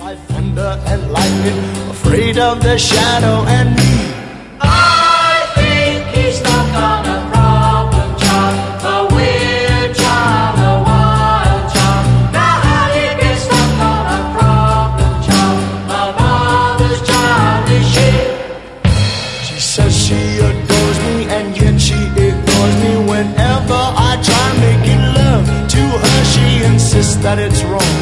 by thunder and lightning, afraid of the shadow and me. I think he's stuck on a problem child, a weird child, a wild child. Now how do you get stuck on a problem child? My mother's child is she. She says she adores me and yet she ignores me. Whenever I try making love to her, she insists that it's wrong.